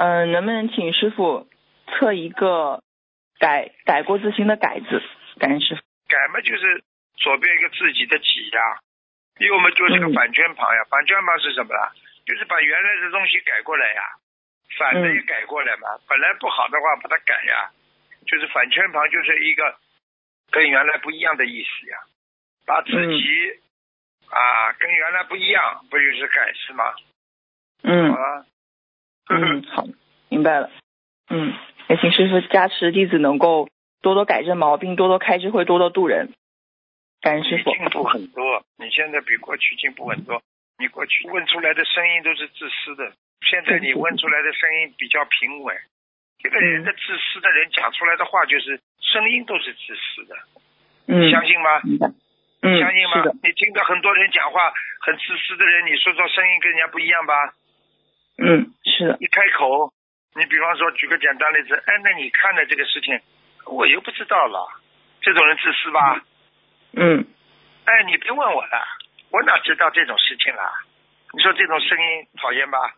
能不能请师傅测一个改过自新的改字？感恩师傅。 改嘛就是左边一个自己的己呀，右嘛就是个反圈旁呀。反圈旁是什么啦？就是把原来的东西改过来呀，反的也改过来嘛。本来不好的话把它改呀，就是反圈旁就是一个跟原来不一样的意思呀。把自己跟原来不一样，不就是改是吗？好了。 好，明白了。也请师傅加持弟子能够多多改正毛病，多多开智慧，多多度人。感恩师傅。 你进步很多，你现在比过去进步很多。你过去问出来的声音都是自私的，现在你问出来的声音比较平稳。这个人的自私的人讲出来的话就是声音都是自私的。你相信吗？你相信吗？你听到很多人讲话很自私的人，你说声音跟人家不一样吧？ 是的。 一开口，你比方说举个简单例子，那你看的这个事情我又不知道了，这种人自私吧？你别问我了，我哪知道这种事情啦？你说这种声音讨厌吧？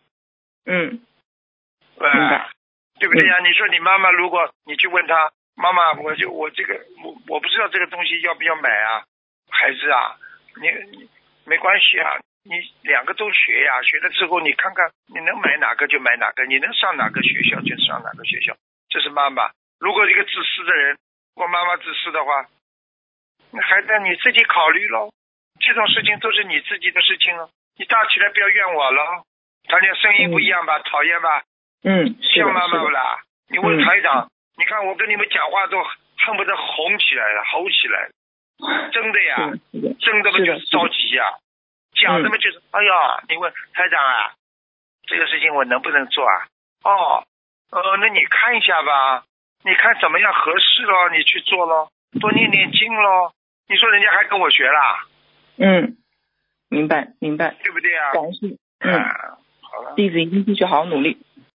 对不对呀？你说你妈妈，如果你去问她，妈妈，我不知道这个东西要不要买啊？孩子啊，你没关系啊，你两个都学呀，学了之后你看看你能买哪个就买哪个，你能上哪个学校就上哪个学校。这是妈妈。如果一个自私的人，我妈妈自私的话，那孩子你自己考虑咯，这种事情都是你自己的事情了，你大起来不要怨我了。他俩声音不一样吧，讨厌吧？像妈妈不啦？你问台长，你看我跟你们讲话都恨不得红起来了，吼起来了。真的呀，真的嘛就是着急呀，讲的嘛就是哎呀，你问台长啊，这个事情我能不能做啊？那你看一下吧，你看怎么样合适咯，你去做咯，多念念经咯。你说人家还跟我学啦？ 明白， 对不对啊？ 感恩师。 好了， 弟子一定继续好好努力。